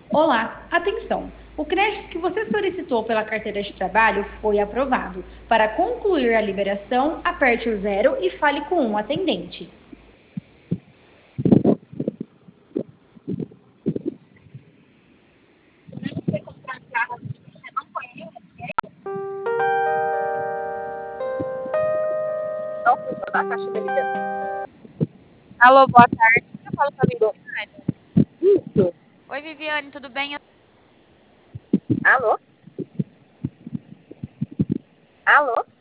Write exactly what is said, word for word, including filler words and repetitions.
Olá, atenção! O crédito que você solicitou pela carteira de trabalho foi aprovado. Para concluir a liberação, aperte o zero e fale com um atendente. Não funciona a caixa de ligação. Alô, boa tarde. Eu falo com a Viviane. Isso. Oi, Viviane, tudo bem? Alô? Alô?